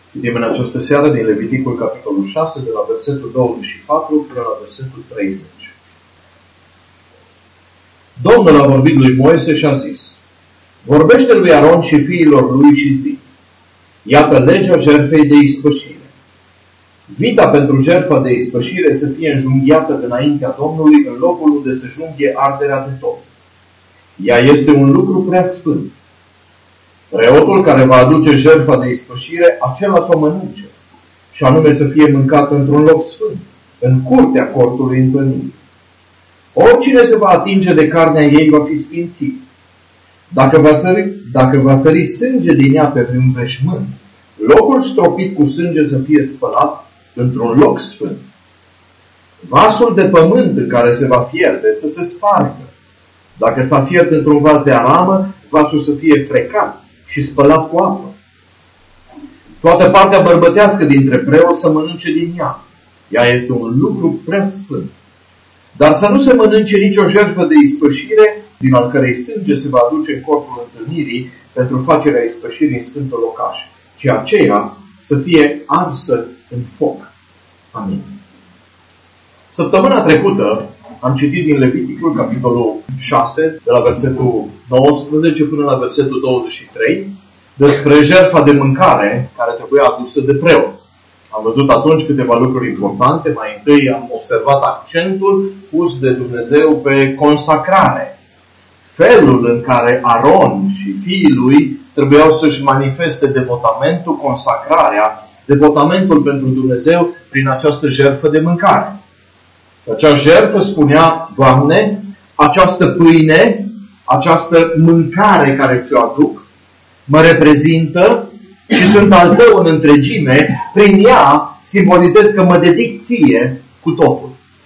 Citim în această seară din Leviticul capitolul 6, de la versetul 24 până la versetul 30. Domnul a vorbit lui Moise și a zis: vorbește lui Aron și fiilor lui și zi: iată legea jertfei de ispășire. Vita pentru jertfa de ispășire să fie înjunghiată înaintea Domnului în locul unde se junghie arderea de tot. Ea este un lucru prea sfânt. Preotul care va aduce jertfa de ispășire, acela să o mănânce, și anume să fie mâncat într-un loc sfânt, în curtea cortului întâlnirii. Oricine se va atinge de carnea ei va fi sfințit. Dacă va sări sânge din ea pe un veșmânt, locul stropit cu sânge să fie spălat într-un loc sfânt. Vasul de pământ în care se va fierte să se spargă. Dacă s-a fiert într-un vas de aramă, vasul să fie frecat și spălat cu apă. Toată partea bărbătească dintre preoți să mănânce din ea. Ea este un lucru prea sfânt. Dar să nu se mănânce nicio jertfă de ispășire, din al cărei sânge se va aduce în corpul întâlnirii pentru facerea ispășirii în sfântul locaș, ci aceea să fie arsă în foc. Amin. Săptămâna trecută am citit din Leviticul capitolul 6, de la versetul 19 până la versetul 23, despre jertfa de mâncare care trebuia adusă de preot. Am văzut atunci câteva lucruri importante. Mai întâi am observat accentul pus de Dumnezeu pe consacrare. Felul în care Aron și fiii lui trebuiau să-și manifeste devotamentul, consacrarea, devotamentul pentru Dumnezeu prin această jertfă de mâncare. Acea jertfă spunea: Doamne, această pâine, această mâncare care ți-o aduc, mă reprezintă și sunt al tău în întregime, prin ea simbolizez că mă dedic ție cu totul.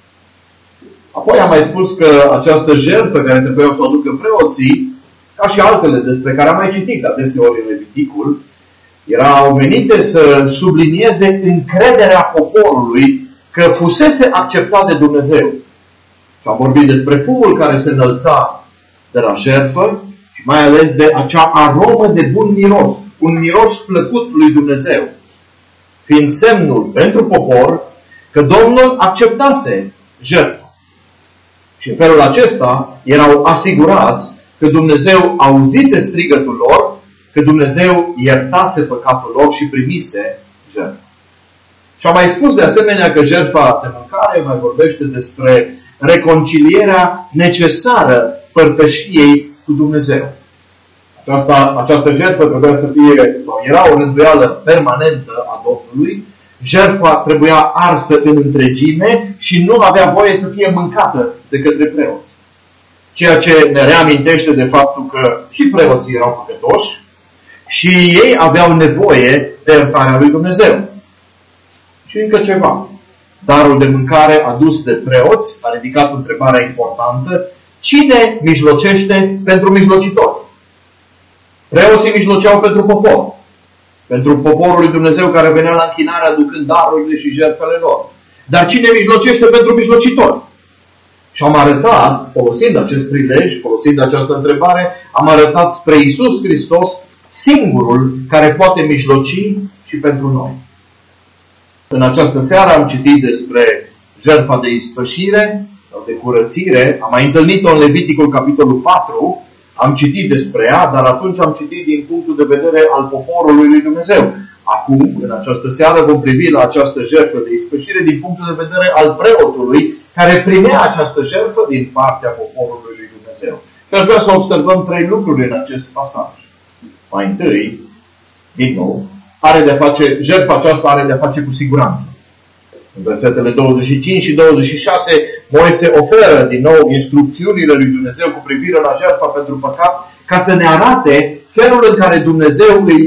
Apoi am mai spus că această jertfă care trebuiau să o aducă preoții, ca și altele despre care am mai citit adeseori în Leviticul, erau menite să sublinieze încrederea poporului că fusese acceptat de Dumnezeu. Și am vorbit despre fumul care se înălța de la jertfă și mai ales de acea aromă de bun miros, un miros plăcut lui Dumnezeu, fiind semnul pentru popor că Domnul acceptase jertfa. Și în felul acesta erau asigurați că Dumnezeu auzise strigătul lor, că Dumnezeu iertase păcatul lor și primise jertfa. Și am mai spus de asemenea că jertfa de mâncare mai vorbește despre reconcilierea necesară părtășiei cu Dumnezeu. Această jertfă trebuia să fie, sau era o rânduială permanentă a Domnului. Jertfa trebuia arsă în întregime și nu avea voie să fie mâncată de către preoți. Ceea ce ne reamintește de faptul că și preoții erau păcătoși și ei aveau nevoie de iertarea lui Dumnezeu. Și încă ceva. Darul de mâncare adus de preoți a ridicat întrebarea importantă: cine mijlocește pentru mijlocitori? Preoții mijloceau pentru popor. Pentru poporul lui Dumnezeu care venea la închinare aducând darurile și jertfele lor. Dar cine mijlocește pentru mijlocitori? Și am arătat, folosind acest prilej, folosind această întrebare, am arătat spre Iisus Hristos, singurul care poate mijloci și pentru noi. În această seară am citit despre jertfa de ispășire sau de curățire. Am mai întâlnit-o în Leviticul capitolul 4. Am citit despre ea, dar atunci am citit din punctul de vedere al poporului lui Dumnezeu. Acum, în această seară, vom privi la această jertfă de ispășire din punctul de vedere al preotului, care primea această jertfă din partea poporului lui Dumnezeu. Și aș vrea să observăm 3 lucruri în acest pasaj. Mai întâi, din nou, jertfa aceasta are de-a face cu siguranță. În versetele 25 și 26, Moise oferă din nou instrucțiunile lui Dumnezeu cu privire la jertfa pentru păcat, ca să ne arate felul în care Dumnezeu îl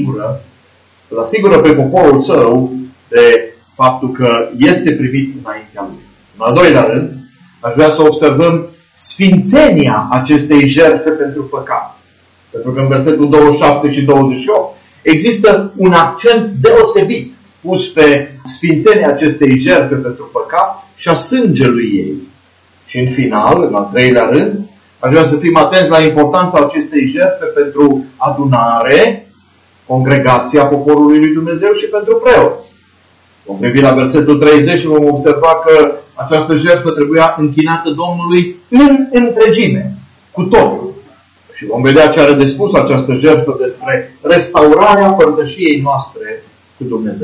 asigură pe poporul său de faptul că este privit înaintea lui. În al doilea rând, aș vrea să observăm sfințenia acestei jertfe pentru păcat. Pentru că în versetul 27 și 28 există un accent deosebit pus pe sfințenia acestei jertfe pentru păcat și a sângelui ei. Și în final, în al treilea rând, aș vrea să fim atenți la importanța acestei jertfe pentru adunare congregația poporului lui Dumnezeu și pentru preoți. Vom privi la versetul 30 și vom observa că această jertfă trebuia închinată Domnului în întregime, cu totul. Și vom vedea ce are de spus această jertfă despre restaurarea părtășiei noastre cu Dumnezeu.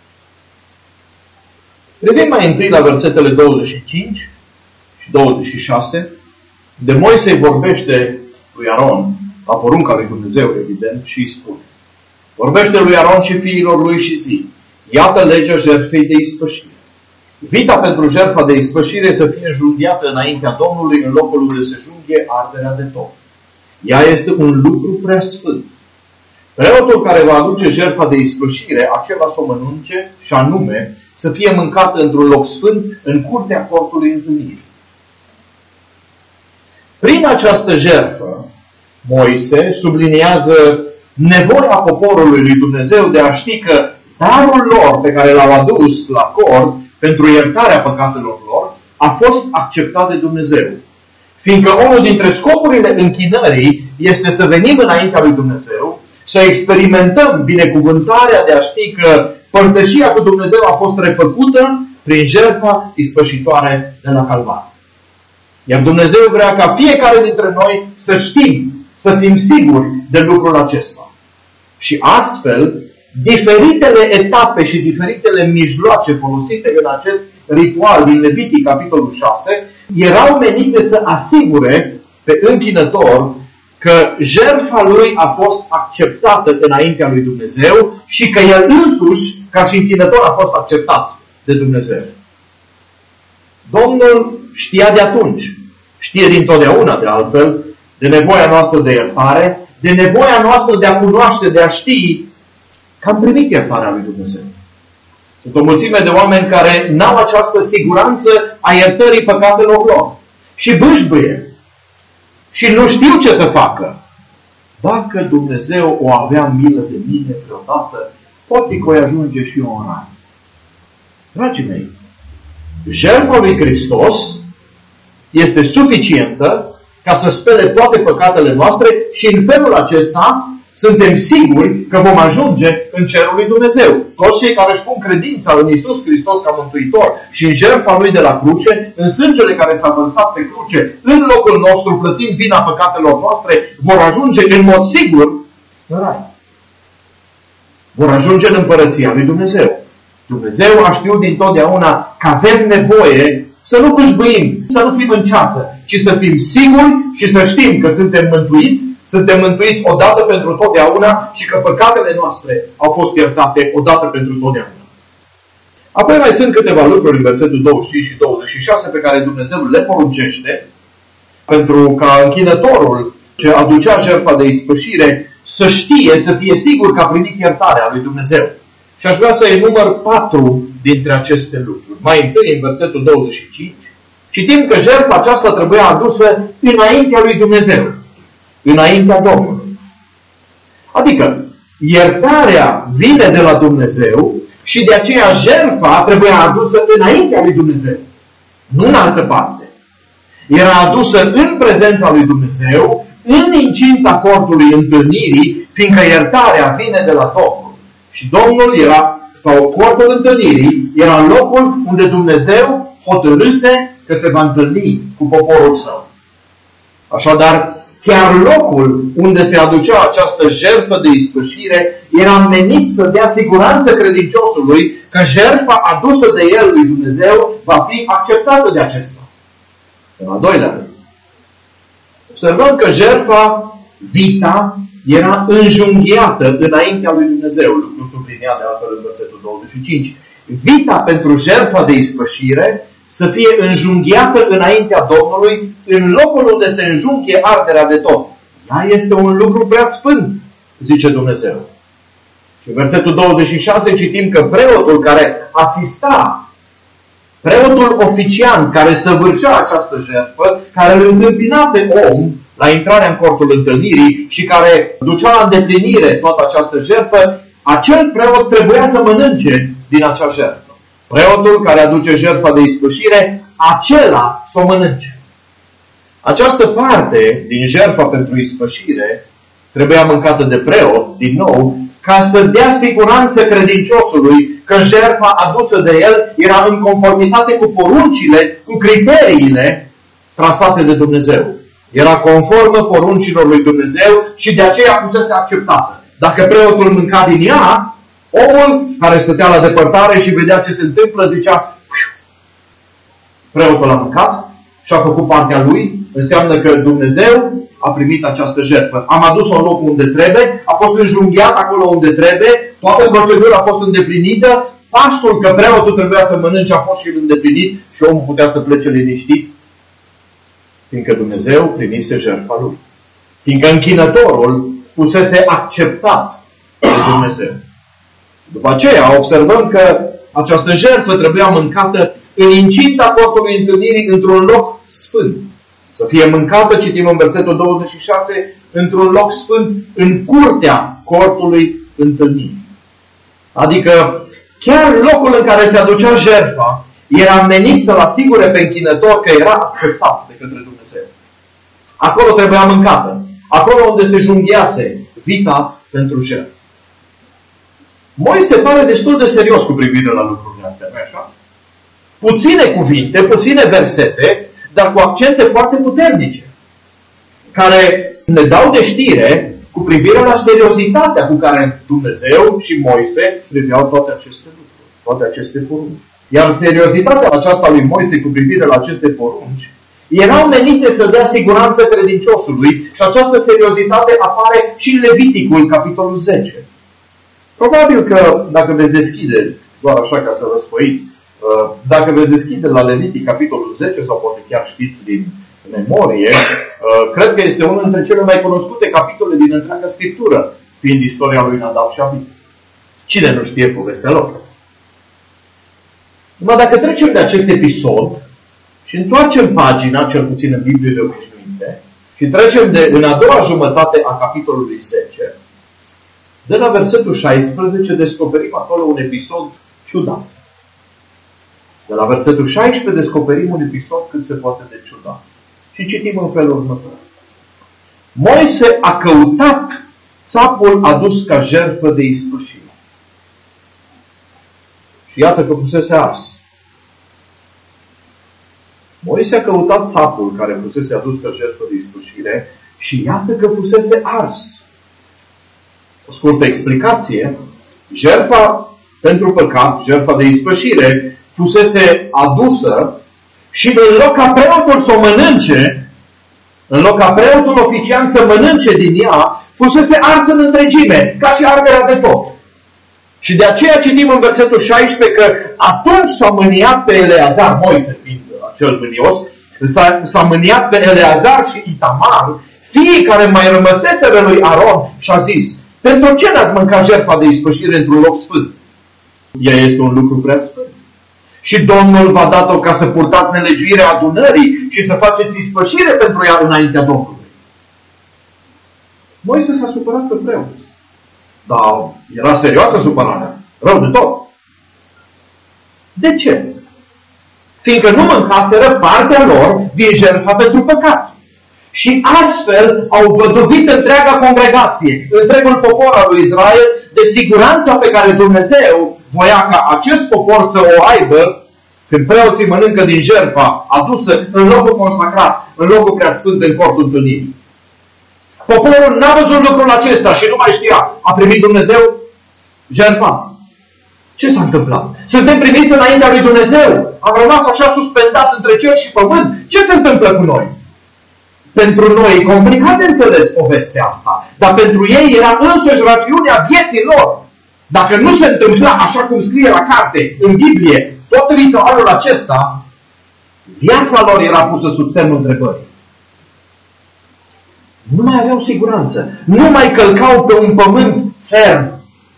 Privim mai întâi la versetele 25 și 26, de Moise îi vorbește lui Aron, la porunca lui Dumnezeu, evident, și îi spune: vorbește lui Aron și fiilor lui și zi: iată legea jertfei de ispășire. Vita pentru jertfa de ispășire să fie înjunghiată înaintea Domnului în locul unde se junghie arderea de tot. Ea este un lucru prea sfânt. Preotul care va aduce jertfa de ispășire, acela să o mănânce, și anume să fie mâncată într-un loc sfânt în curtea cortului întâlnirii. Prin această jertfă, Moise subliniază nevoia poporului lui Dumnezeu de a ști că darul lor pe care l-au adus la cort pentru iertarea păcatelor lor a fost acceptat de Dumnezeu. Fiindcă unul dintre scopurile închinării este să venim înaintea lui Dumnezeu, să experimentăm binecuvântarea de a ști că părtășia cu Dumnezeu a fost refăcută prin jertfa ispășitoare de la Calvar. Iar Dumnezeu vrea ca fiecare dintre noi să știm, să fim siguri de lucrul acesta. Și astfel, diferitele etape și diferitele mijloace folosite în acest ritual din Levitic, capitolul 6, erau menite să asigure pe închinător că jertfa lui a fost acceptată înaintea lui Dumnezeu și că el însuși, ca și închinător, a fost acceptat de Dumnezeu. Domnul știa de atunci, știe dintotdeauna de altfel, de nevoia noastră de iertare, de nevoia noastră de a cunoaște, de a ști că am primit iertarea lui Dumnezeu. Sunt o mulțime de oameni care n-au această siguranță a iertării păcatelor lor și bâșbâie și nu știu ce să facă. Dacă Dumnezeu o avea milă de mine vreodată, poate că o ajunge și eu în rai. Dragii mei, jertfa lui Hristos este suficientă ca să spele toate păcatele noastre și în felul acesta suntem siguri că vom ajunge în cerul lui Dumnezeu. Toți cei care își pun credința în Iisus Hristos ca Mântuitor și în jertfa Lui de la cruce, în sângele care s-a vărsat pe cruce, în locul nostru, plătind vina păcatelor noastre, vor ajunge în mod sigur în rai. Vor ajunge în împărăția lui Dumnezeu. Dumnezeu a știut dintotdeauna că avem nevoie să nu bâșbâim, să nu fim în ceață, ci să fim siguri și să știm că suntem mântuiți. Suntem mântuiți odată pentru totdeauna și că păcatele noastre au fost iertate odată pentru totdeauna. Apoi mai sunt câteva lucruri în versetul 25 și 26 pe care Dumnezeu le poruncește pentru ca închinătorul ce aducea jertfa de ispășire să știe, să fie sigur că a primit iertarea lui Dumnezeu. Și aș vrea să enumăr 4 dintre aceste lucruri. Mai întâi, în versetul 25, citim că jertfa aceasta trebuia adusă înaintea lui Dumnezeu. Înaintea Domnului. Adică, iertarea vine de la Dumnezeu și de aceea jertfa trebuia adusă înaintea lui Dumnezeu. Nu în altă parte. Era adusă în prezența lui Dumnezeu, în incinta cortului întâlnirii, fiindcă iertarea vine de la Domnul. Și Domnul era, sau cortul întâlnirii, era locul unde Dumnezeu hotărâse că se va întâlni cu poporul său. Așadar, chiar locul unde se aducea această jertfă de ispășire era menit să dea siguranță credinciosului că jertfa adusă de el lui Dumnezeu va fi acceptată de acesta. În al doilea rând, observăm că jertfa, vita, era înjunghiată înaintea lui Dumnezeu. Lucru subliniat de altfel în versetul 25. Vita pentru jertfa de ispășire să fie înjunghiată înaintea Domnului în locul unde se înjunghie arderea de tot. Ea este un lucru prea sfânt, zice Dumnezeu. Și în versetul 26 citim că preotul care asista, preotul oficiant care săvârșea această jertfă, care îl întâmpina pe om la intrarea în cortul întâlnirii și care ducea la îndeplinire toată această jertfă, acel preot trebuia să mănânce din acea jertfă. Preotul care aduce jertfa de ispășire, acela să o mănânce. Această parte din jertfa pentru ispășire trebuia mâncată de preot, din nou, ca să dea siguranță credinciosului că jertfa adusă de el era în conformitate cu poruncile, cu criteriile trasate de Dumnezeu. Era conformă poruncilor lui Dumnezeu și de aceea fusese acceptată. Dacă preotul mânca din ea, omul care stătea la depărtare și vedea ce se întâmplă zicea: preotul a mâncat și a făcut partea lui, înseamnă că Dumnezeu a primit această jertfă. Am adus-o în locul unde trebuie, a fost înjunghiat acolo unde trebuie, toată procedura a fost îndeplinită, pasul că preotul trebuia să mănânce a fost și îndeplinit și omul putea să plece liniștit, fiindcă Dumnezeu primise jertfa lui. Fiindcă închinătorul fusese acceptat de Dumnezeu. După aceea observăm că această jertfă trebuia mâncată în incinta cortului întâlnirii, într-un loc sfânt. Să fie mâncată, citim în versetul 26, într-un loc sfânt, în curtea cortului întâlnirii. Adică chiar locul în care se aducea jertfa era menit să-l asigure pe închinător că era acceptat de către Dumnezeu. Acolo trebuia mâncată. Acolo unde se junghiase vita pentru jertfă. Moise pare destul de serios cu privire la lucrurile astea, nu-i așa? Puține cuvinte, puține versete, dar cu accente foarte puternice, care ne dau de știre cu privire la seriozitatea cu care Dumnezeu și Moise priveau toate aceste lucruri, toate aceste porunci. Iar seriozitatea aceasta lui Moise cu privire la aceste porunci erau menite să dea siguranță credinciosului și această seriozitate apare și în Leviticul, capitolul 10. Probabil că dacă veți deschide, doar așa ca să vă spăiți, dacă veți deschide la Levitic, capitolul 10, sau poate chiar știți din memorie, cred că este unul dintre cele mai cunoscute capitole din întreaga Scriptură, fiind istoria lui Nadab și Abihu. Cine nu știe povestea lor? Numai dacă trecem de acest episod și întoarcem pagina, cel puțin în Bibliile obișnuite, și trecem în a doua jumătate a capitolului 10, de la versetul 16 descoperim acolo un episod ciudat. De la versetul 16 descoperim un episod cât se poate de ciudat. Și citim în felul următor. Moise a căutat țapul adus ca jertfă de ispășire. Și iată că fusese ars. Moise a căutat țapul care fusese adus ca jertfă de ispășire și iată că fusese ars. O scurtă explicație. Jertfa pentru păcat, jertfa de ispășire, fusese adusă și în loc ca preotul să o mănânce, în loc ca preotul oficiant să mănânce din ea, fusese ars în întregime, ca și arderea de tot. Și de aceea citim în versetul 16 că atunci s-a mâniat pe Eleazar, Moise fiind acel mânios, s-a mâniat pe Eleazar și Itamar, fiii care mai rămăseseră lui Aron, și a zis: pentru ce n-ați mâncat jertfa de ispășire într-un loc sfânt? Ea este un lucru prea sfânt. Și Domnul v-a dat-o ca să purtați nelegiuirea adunării și să faceți ispășire pentru ea înaintea Domnului. Moise s-a supărat pe preot. Dar era serioasă supărarea. Rău de tot. De ce? Fiindcă nu mâncaseră partea lor din jertfa pentru păcat. Și astfel au văduvit întreaga congregație, întregul popor al lui Israel, de siguranța pe care Dumnezeu voia ca acest popor să o aibă când preoții mănâncă din jertfa adusă în locul consacrat, în locul preasfânt, în cortul întâlnirii. Poporul n-a văzut lucrul acesta și nu mai știa. A primit Dumnezeu jertfa. Ce s-a întâmplat? Suntem primiți înaintea lui Dumnezeu. Am rămas așa suspendați între cer și pământ. Ce se întâmplă cu noi? Pentru noi e complicat de înțeles povestea asta, dar pentru ei era însăși rațiunea vieții lor. Dacă nu se întâmpla așa cum scrie la carte, în Biblie, tot ritualul acesta, viața lor era pusă sub semnul întrebării. Nu mai aveau siguranță. Nu mai călcau pe un pământ ferm.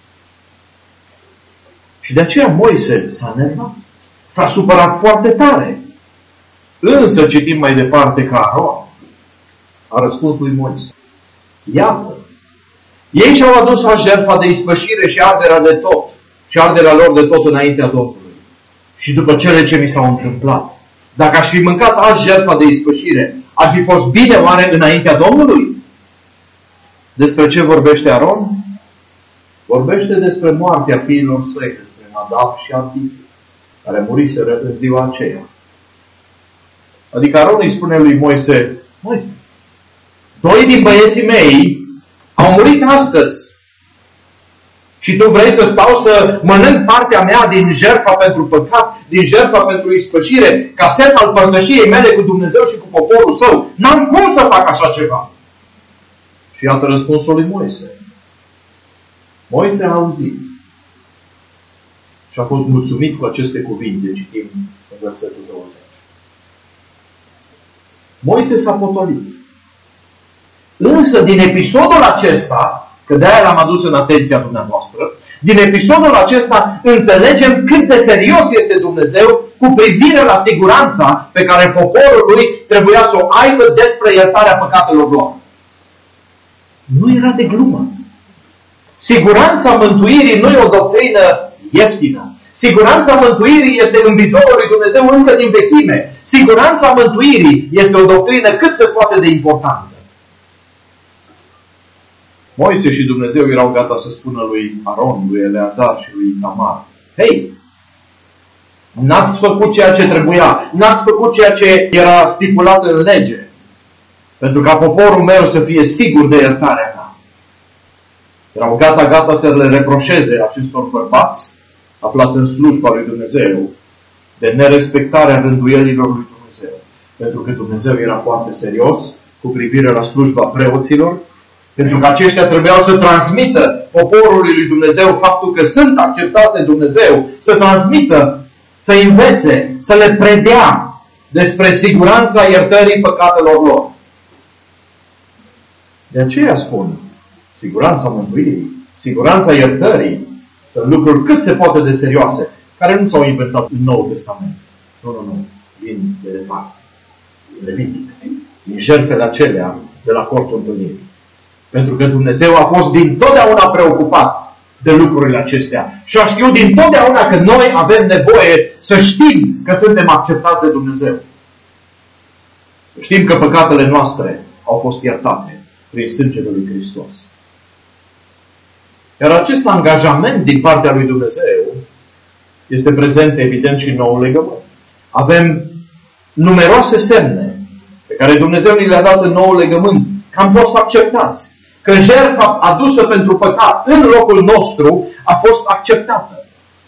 Și de aceea Moise s-a enervat. S-a supărat foarte tare. Însă citim mai departe că Aron a răspuns lui Moise: iată, ei și-au adus a jertfa de ispășire și arderea de tot, și arderea lor de tot înaintea Domnului. Și după cele ce mi s-au întâmplat, dacă aș fi mâncat azi jertfa de ispășire, ar fi fost bine oare înaintea Domnului? Despre ce vorbește Aron? Vorbește despre moartea fiilor săi, despre Nadab și Abihu, care muriseră în ziua aceea. Adică Aron îi spune lui Moise, Moise, 2 din băieții mei au murit astăzi. Și tu vrei să stau să mănânc partea mea din jertfa pentru păcat, din jertfa pentru ispășire, ca semn al părtășiei mele cu Dumnezeu și cu poporul său? N-am cum să fac așa ceva. Și iată răspunsul lui Moise. Moise a auzit și a fost mulțumit cu aceste cuvinte, citim în versetul 20. Moise s-a potolit. Însă din episodul acesta, că de-aia l-am adus în atenția dumneavoastră, din episodul acesta înțelegem cât de serios este Dumnezeu cu privire la siguranța pe care poporul lui trebuia să o aibă despre iertarea păcatelor lor. Nu era de glumă. Siguranța mântuirii nu e o doctrină ieftină. Siguranța mântuirii este în vizorul lui Dumnezeu încă din vechime. Siguranța mântuirii este o doctrină cât se poate de importantă. Moise și Dumnezeu erau gata să spună lui Aron, lui Eleazar și lui Tamar: hei, n-ați făcut ceea ce trebuia, n-ați făcut ceea ce era stipulat în lege, pentru ca poporul meu să fie sigur de iertarea mea. Erau gata să le reproșeze acestor bărbați aflați în slujba lui Dumnezeu de nerespectarea rânduielilor lui Dumnezeu. Pentru că Dumnezeu era foarte serios cu privire la slujba preoților, pentru că aceștia trebuiau să transmită poporului lui Dumnezeu faptul că sunt acceptați de Dumnezeu, să transmită, să învețe, să le predea despre siguranța iertării păcatelor lor. De aceea spun, siguranța mântuirii, siguranța iertării, sunt lucruri cât se poate de serioase, care nu s-au inventat în Noul Testament. Nu. Vin de departe. Levitic. Din jertfele acelea de la cortul întâlnirii. Pentru că Dumnezeu a fost dintotdeauna preocupat de lucrurile acestea. Și a știut dintotdeauna că noi avem nevoie să știm că suntem acceptați de Dumnezeu. Știm că păcatele noastre au fost iertate prin sângele lui Hristos. Iar acest angajament din partea lui Dumnezeu este prezent evident și în Noul Legământ. Avem numeroase semne pe care Dumnezeu ni le-a dat în Noul Legământ, că am fost acceptați. Că jertfa adusă pentru păcat în locul nostru a fost acceptată.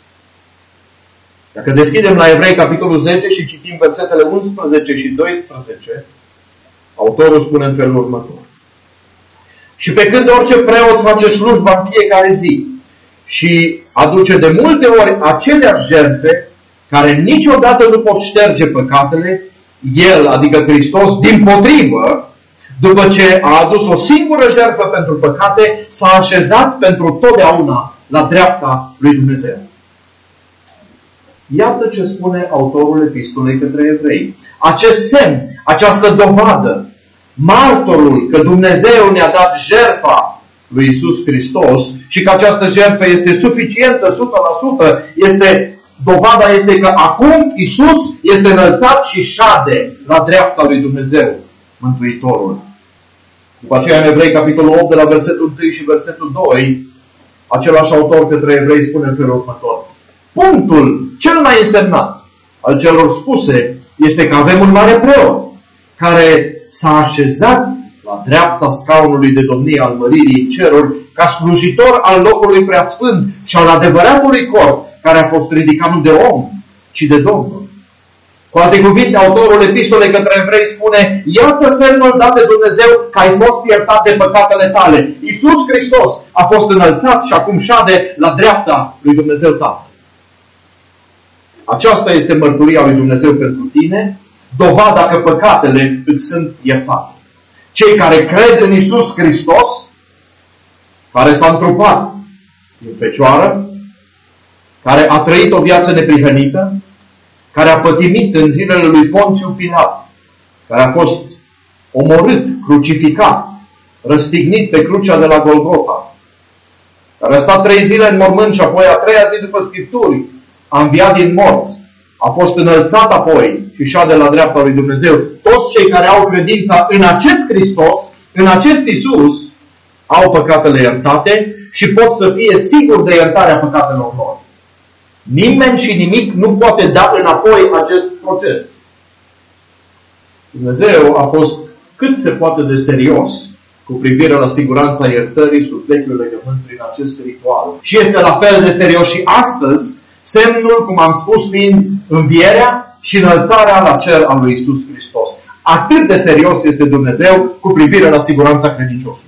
Dacă deschidem la Evrei capitolul 10 și citim versetele 11 și 12, autorul spune în felul următor: și pe când orice preot face slujba în fiecare zi și aduce de multe ori aceleași jertfe care niciodată nu pot șterge păcatele, el, adică Hristos, dimpotrivă, după ce a adus o singură jertfă pentru păcate, s-a așezat pentru totdeauna la dreapta lui Dumnezeu. Iată ce spune autorul epistolei către evrei. Acest semn, această dovadă, martorul că Dumnezeu ne-a dat jertfa lui Iisus Hristos și că această jertfă este suficientă, 100%, dovada este că acum Iisus este înălțat și șade la dreapta lui Dumnezeu, Mântuitorul. După aceea, în Evrei, capitolul 8, de la versetul 1 și versetul 2, același autor către evrei spune în felul următor: punctul cel mai însemnat al celor spuse este că avem un mare preot care s-a așezat la dreapta scaunului de domnie al măririi în ceruri ca slujitor al locului preasfânt și al adevăratului corp, care a fost ridicat nu de om, ci de Domnul. Cu alte cuvinte, autorul epistolei către evrei spune: iată semnul dat de Dumnezeu că ai fost iertat de păcatele tale. Iisus Hristos a fost înălțat și acum șade la dreapta lui Dumnezeu Tatăl. Aceasta este mărturia lui Dumnezeu pentru tine, dovada că păcatele îți sunt iertate. Cei care cred în Iisus Hristos, care s-a întrupat din fecioară, care a trăit o viață neprihănită, care a pătimit în zilele lui Ponțiu Pilat, care a fost omorât, crucificat, răstignit pe crucea de la Golgota, care a stat 3 zile în mormânt și apoi a 3-a zi după Scripturi a înviat din morți, a fost înălțat apoi și șade la dreapta lui Dumnezeu. Toți cei care au credința în acest Hristos, în acest Iisus, au păcatele iertate și pot să fie siguri de iertarea păcatelor lor. Nimeni și nimic nu poate da înapoi acest proces. Dumnezeu a fost cât se poate de serios cu privire la siguranța iertării sub vechiul legământ prin acest ritual. Și este la fel de serios și astăzi, semnul, cum am spus, fiind învierea și înălțarea la cer a lui Iisus Hristos. Atât de serios este Dumnezeu cu privire la siguranța credinciosului.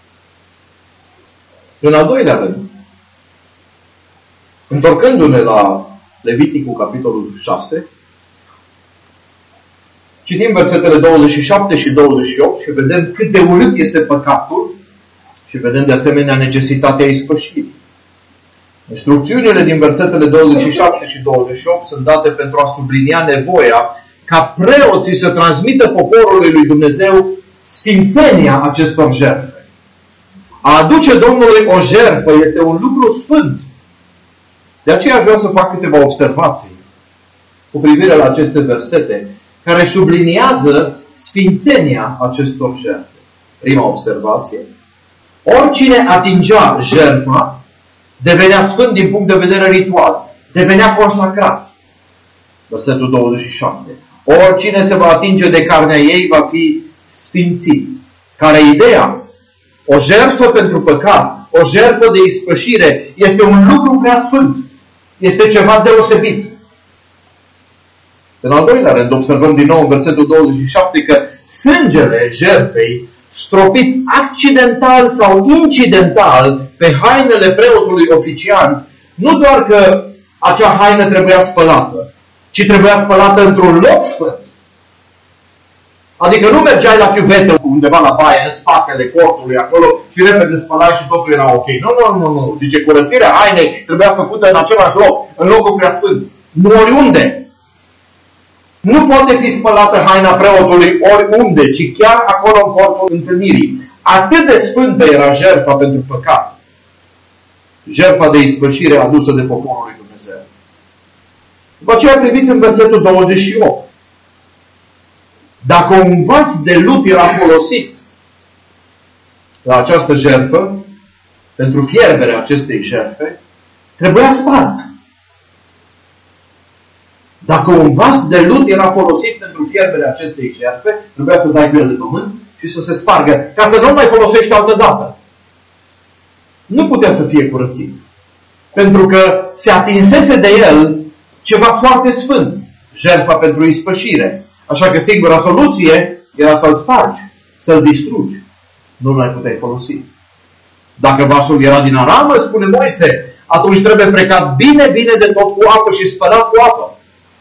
În al doilea rând, întorcându-ne la Leviticul, capitolul 6, citim versetele 27 și 28 și vedem cât de urât este păcatul și vedem de asemenea necesitatea ispășirii. Instrucțiunile din versetele 27 și 28 sunt date pentru a sublinia nevoia ca preoții să transmită poporului lui Dumnezeu sfințenia acestor jertfe. A aduce Domnului o jertfă este un lucru sfânt. De aceea aș vrea să fac câteva observații cu privire la aceste versete care subliniază sfințenia acestor jertfe. Prima observație. Oricine atingea jertfa devenea sfânt din punct de vedere ritual. Devenea consacrat. Versetul 27. Oricine se va atinge de carnea ei va fi sfințit. Care ideea? O jertfă pentru păcat, o jertfă de ispășire este un lucru prea sfânt. Este ceva deosebit. În al doilea rând, observăm din nou în versetul 27 că sângele jertfei, stropit accidental sau incidental pe hainele preotului oficiant, nu doar că acea haină trebuia spălată, ci trebuia spălată într-un loc sfânt. Adică nu mergeai la chiuvetă undeva la baie, în spatele cortului, acolo, și repede spălai și totul era ok. Nu. Zice, curățirea hainei trebuia făcută în același loc, în locul preasfânt. Nu oriunde. Nu poate fi spălată haina preotului oriunde, ci chiar acolo în cortul întâlnirii. Atât de sfântă era jertfa pentru păcat. Jertfa de ispășire adusă de poporul lui Dumnezeu. După aceea priviți în versetul 28. Dacă un vas de lut era folosit la această jertfă, pentru fierberea acestei jertfe, trebuia spart. Dacă un vas de lut era folosit pentru fierberea acestei jertfe, trebuia să dai cu el de pământ și să se spargă, ca să nu mai folosești altă dată. Nu putea să fie curățit. Pentru că se atinsese de el ceva foarte sfânt, jertfa pentru ispășire. Așa că singura soluție era să-l spargi, să-l distrugi. Nu l-ai puteai folosi. Dacă vasul era din aramă, spune Moise, atunci trebuie frecat bine de tot cu apă și spălat cu apă.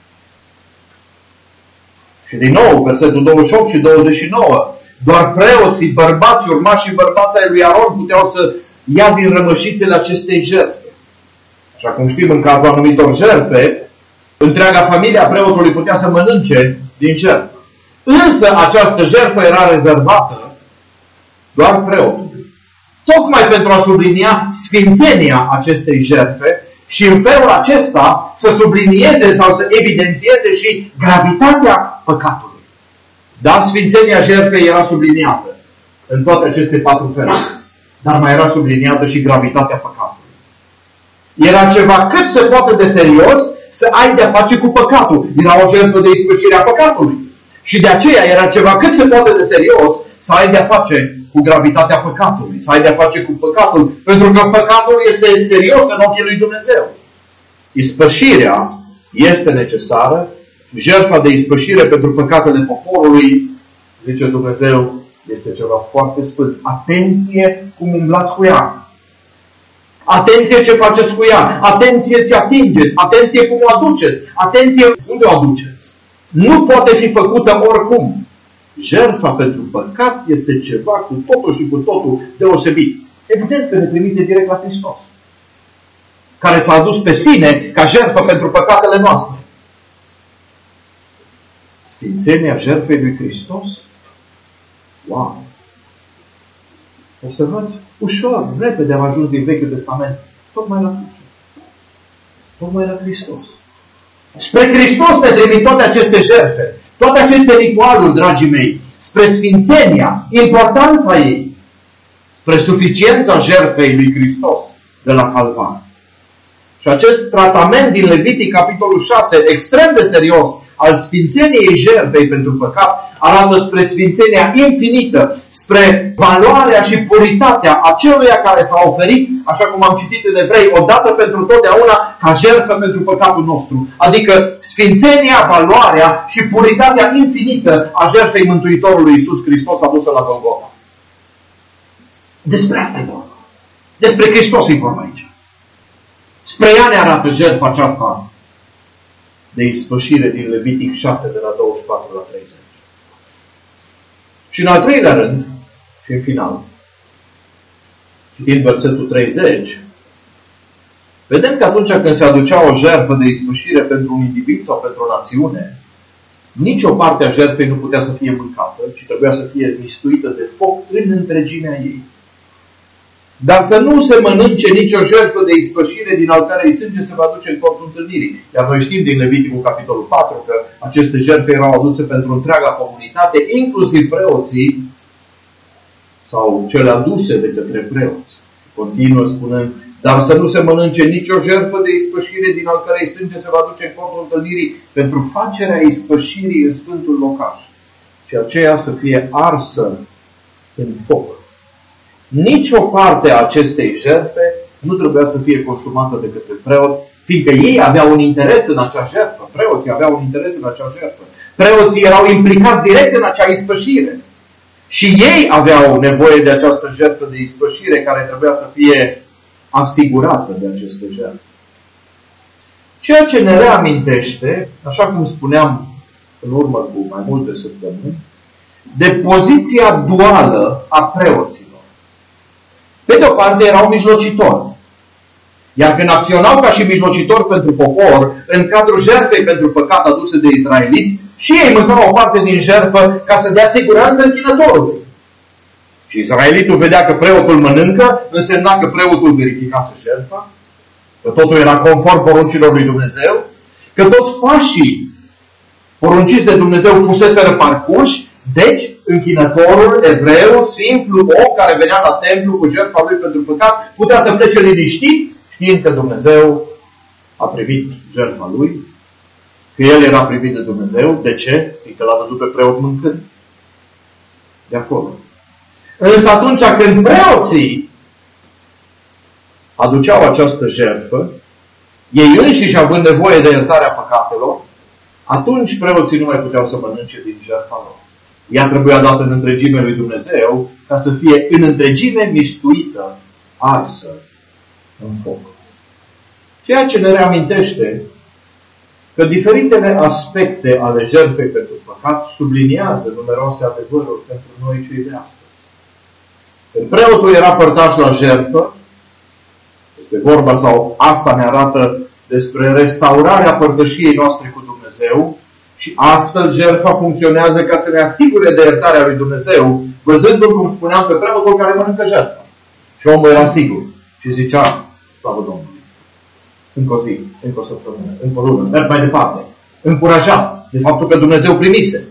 Și din nou, versetul 28 și 29, doar preoții, bărbați, urmașii bărbați ai lui Aron puteau să ia din rămășițele acestei jertfe. Așa cum știm, în cazul anumitor jertfe, întreaga familie a preotului putea să mănânce din jertfă. Însă această jertfă era rezervată doar preotului. Tocmai pentru a sublinia sfințenia acestei jertfe și în felul acesta să sublinieze sau să evidențieze și gravitatea păcatului. Da, sfințenia jertfei era subliniată în toate aceste 4 feluri. Dar mai era subliniată și gravitatea păcatului. Era ceva cât se poate de serios să ai de-a face cu păcatul. Era o jertfă de ispășire a păcatului. Și de aceea era ceva cât se poate de serios să ai de-a face cu gravitatea păcatului. Să ai de-a face cu păcatul. Pentru că păcatul este serios în ochii lui Dumnezeu. Ispășirea este necesară. Jertfa de ispășire pentru păcatele poporului, zice Dumnezeu, este ceva foarte sfânt. Atenție cum umblați cu ea. Atenție ce faceți cu ea. Atenție ce atingeți. Atenție cum o aduceți. Atenție unde o aduceți. Nu poate fi făcută oricum. Jertfa pentru păcat este ceva cu totul și cu totul deosebit. Evident că ne trimite direct la Hristos, care s-a adus pe sine ca jertfă pentru păcatele noastre. Sfințenia jertfei lui Hristos? Wow! Observați, ușor, repede am ajuns din Vechiul Testament, tocmai la cruce. Tocmai la Hristos. Spre Hristos ne trimit toate aceste jertfe, toate aceste ritualuri, dragii mei, spre sfințenia, importanța ei. spre suficiența jertfei lui Hristos de la Calvar. Și acest tratament din Levitic, capitolul 6, extrem de serios, al sfințeniei jertfei pentru păcat, arată spre sfințenia infinită, spre valoarea și puritatea aceluia care s-a oferit, așa cum am citit în Evrei, odată pentru totdeauna, ca jertfă pentru păcatul nostru. Adică sfințenia, valoarea și puritatea infinită a jertfei Mântuitorului Iisus Hristos adusă la Golgota. Despre asta e vorba. Despre Hristos e vorba aici. Spre ea ne arată jertfa aceasta de ispășire din Levitic 6 de la 24 la 30. Și în al treilea rând, și în final, din versetul 30, vedem că atunci când se aducea o jertfă de ispășire pentru un individ sau pentru o națiune, nicio parte a jertfei nu putea să fie mâncată, ci trebuia să fie mistuită de foc în întregimea ei. Dar să nu se mănânce nicio jertfă de ispășire din al cărei sânge se va duce în cortul întâlnirii. Iar noi știm din Leviticul capitolul 4 că aceste jertfe erau aduse pentru întreaga comunitate, inclusiv preoții sau cele aduse de către preoți. Continuă spunând, dar să nu se mănânce nicio jertfă de ispășire din al cărei sânge se va duce în cortul întâlnirii pentru facerea ispășirii în sfântul locaș, și aceea să fie arsă în foc. Nici o parte a acestei jertfe nu trebuia să fie consumată de către preot, fiindcă ei aveau un interes în acea jertfă. Preoții aveau un interes în acea jertfă. Preoții erau implicați direct în acea ispășire. Și ei aveau nevoie de această jertfă de ispășire care trebuia să fie asigurată de aceste jertfe. Ceea ce ne reamintește, așa cum spuneam în urmă cu mai multe săptămâni, de poziția duală a preoților. Pe de o parte erau mijlocitori. Iar când acționau ca și mijlocitori pentru popor, în cadrul jertfei pentru păcat aduse de izraeliți, și ei mâncau o parte din jertfă ca să dea siguranță închinătorului. Și izraelitul vedea că preotul mănâncă, însemna că preotul verificase jertfa, că totul era conform poruncilor lui Dumnezeu, că toți pașii porunciți de Dumnezeu fuseseră parcurși. Deci, închinătorul, evreu, simplu om care venea la templu cu jertfa lui pentru păcat, putea să plece liniștit, știind că Dumnezeu a privit jertfa lui, că el era privit de Dumnezeu. De ce? Fiindcă l-a văzut pe preot mâncând. De acolo. Însă atunci când preoții aduceau această jertfă, ei înșiși având nevoie de iertarea păcatelor, atunci preoții nu mai puteau să mănânce din jertfa lor. Ea trebuia dată în întregime lui Dumnezeu ca să fie în întregime mistuită, arsă în foc. Ceea ce ne reamintește că diferitele aspecte ale jertfei pentru păcat subliniază numeroase adevăruri pentru noi cei de astăzi. Când preotul era părtaș la jertfă, este vorba sau asta ne arată despre restaurarea părtășiei noastre cu Dumnezeu, și astfel jertfa funcționează ca să ne asigure de iertarea lui Dumnezeu, văzându-l, cum spuneam, pe preotul care mănâncă jertfa. Și omul era sigur și zicea, slavă Domnului, încă o zi, încă o săptămână, încă o lună, merg mai departe, încurajat de faptul că Dumnezeu primise.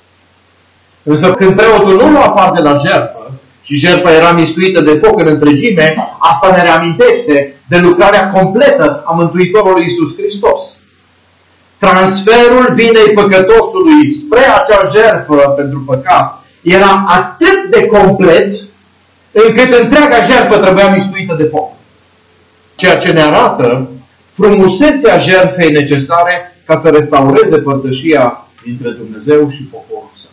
Însă când preotul nu lua parte la jertfă și jertfa era mistuită de foc în întregime, asta ne reamintește de lucrarea completă a Mântuitorului Iisus Hristos. Transferul vinei păcătosului spre acea jertfă pentru păcat era atât de complet încât întreaga jertfă trebuia mistuită de foc. Ceea ce ne arată frumusețea jertfei necesare ca să restaureze părtășia dintre Dumnezeu și poporul său.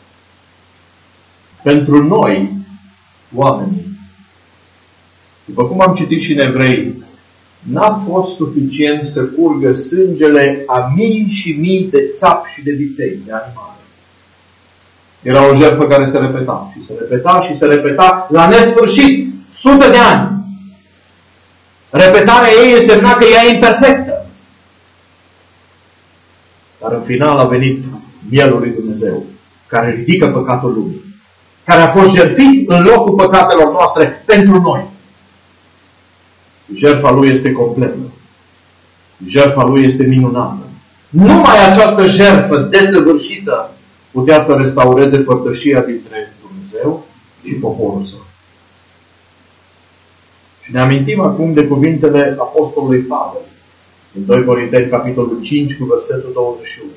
Pentru noi, oamenii, după cum am citit și în Evrei, n-a fost suficient să curgă sângele a mii și mii de țapi și de viței, de animale. Era o jertfă care se repeta și se repeta și se repeta la nesfârșit, sute de ani. Repetarea ei însemna că ea e imperfectă. Dar în final a venit mielul lui Dumnezeu, care ridică păcatul lumii, care a fost jertfit în locul păcatelor noastre pentru noi. Jertfa lui este completă. Jertfa lui este minunată. Numai această jertfă desăvârșită putea să restaureze părtășia dintre Dumnezeu și poporul său. Și ne amintim acum de cuvintele Apostolului Pavel, în 2 Corinteni, capitolul 5, cu versetul 21.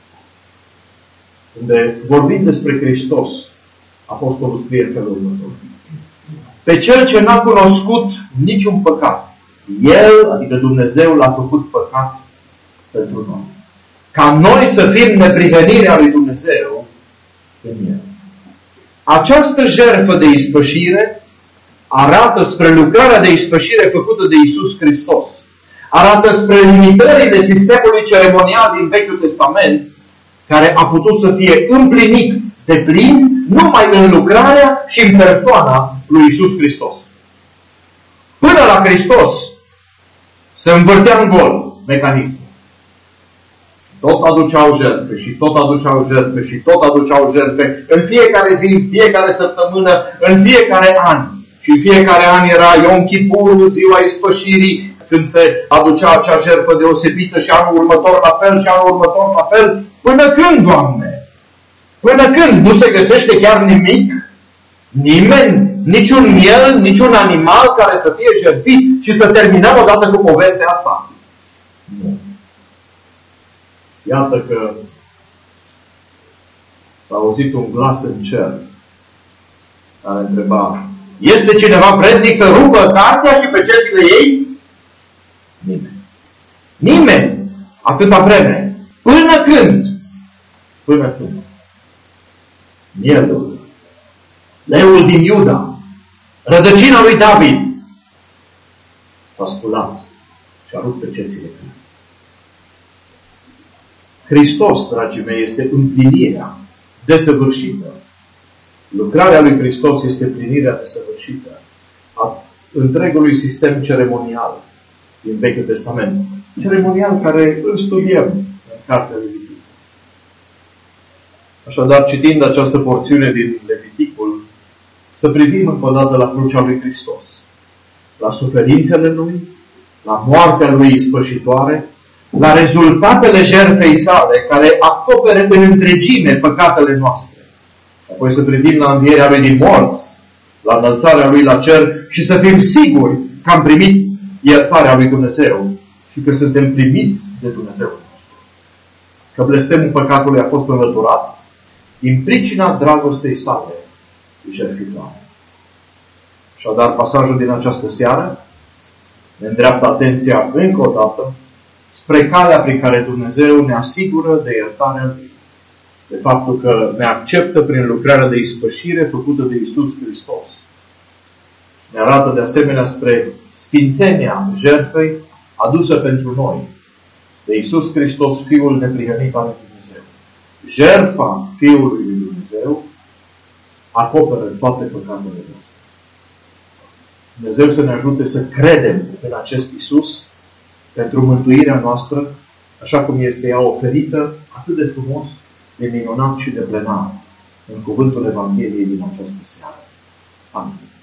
Unde, vorbind despre Hristos, Apostolul scrie în felul următor: pe Cel ce n-a cunoscut niciun păcat, El, adică Dumnezeu, l-a făcut păcat pentru noi, ca noi să fim neprihănirea lui Dumnezeu în El. Această jertfă de ispășire arată spre lucrarea de ispășire făcută de Iisus Hristos. Arată spre limitările sistemului ceremonial din Vechiul Testament, care a putut să fie împlinit de plin numai în lucrarea și în persoana lui Iisus Hristos. Până la Hristos se învârtea în gol mecanismul. Tot aduceau jertfe și tot aduceau jertfe și tot aduceau jertfe în fiecare zi, în fiecare săptămână, în fiecare an. Și în fiecare an era Iom Kippur, ziua ispășirii, când se aducea acea jertfă deosebită, și anul următor la fel și anul următor la fel. Până când, Doamne? Până când? Nu se găsește chiar nimic? Nimeni? Niciun miel, niciun animal care să fie jertfit și să terminăm odată cu povestea asta? Nu. Iată că s-a auzit un glas în cer care întreba: este cineva vrednic să rupă cartea și pe cerțile ei? Nimeni. Nimeni. Atâta vreme. Până când? Până când? Mielul, leul din Iuda, rădăcina lui David, s-a sculat și a rupt pe cerțile cărții. Hristos, dragii mei, este împlinirea desăvârșită. Lucrarea lui Hristos este împlinirea desăvârșită a întregului sistem ceremonial din Vechiul Testament. Ceremonial care îl studiem în Cartea Levitic. Așadar, citind această porțiune din Leviticul, să privim încă o dată la crucea lui Hristos, la suferințele Lui, la moartea Lui ispășitoare, la rezultatele jertfei sale care acopere în întregime păcatele noastre. Apoi să privim la învierea Lui din morți, la înălțarea Lui la cer și să fim siguri că am primit iertarea Lui Dumnezeu și că suntem primiți de Dumnezeu nostru. Că blestemul păcatului a fost înlăturat din pricina dragostei sale jertfitoare. Așadar, pasajul din această seară ne îndreaptă atenția încă o dată spre calea prin care Dumnezeu ne asigură de iertarea Lui. De faptul că ne acceptă prin lucrarea de ispășire făcută de Iisus Hristos. Ne arată de asemenea spre sfințenia jertfei adusă pentru noi de Iisus Hristos, Fiul neprihănit al lui Dumnezeu. Jertfa Fiului lui Dumnezeu acoperă toate păcatele noastre. Dumnezeu să ne ajute să credem în acest Iisus pentru mântuirea noastră, așa cum este ea oferită atât de frumos, de minunat și de plenar în cuvântul Evangheliei din această seară. Amin.